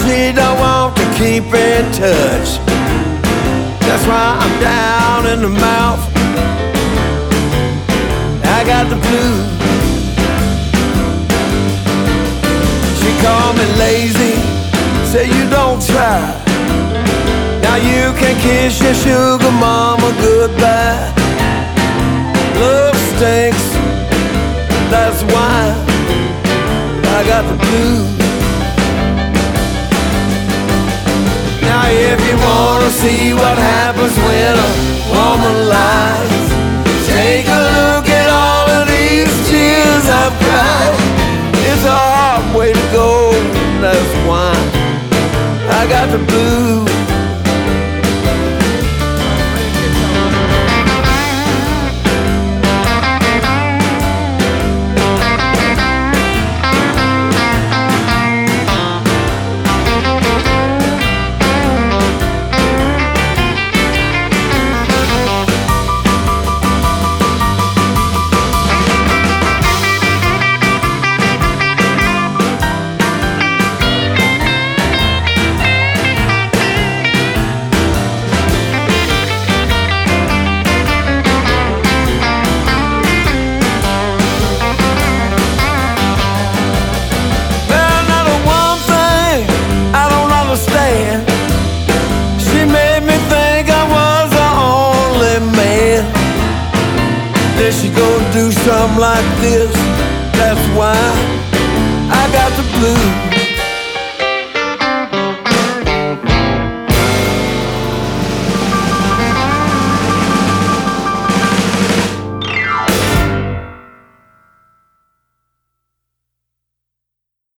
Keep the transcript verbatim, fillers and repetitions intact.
she don't want to keep in touch. That's why I'm down in the mouth. I got the blues. She called me lazy, say you don't try. Now you can kiss your sugar mama goodbye. Love stinks, that's why I got the blues. Now if you wanna see what happens when a woman lies, take a look at all of these tears I've cried. It's a hard way to go, that's why I got the blues. She made me think I was the only man. Then she gonna do something like this. That's why I got the blues.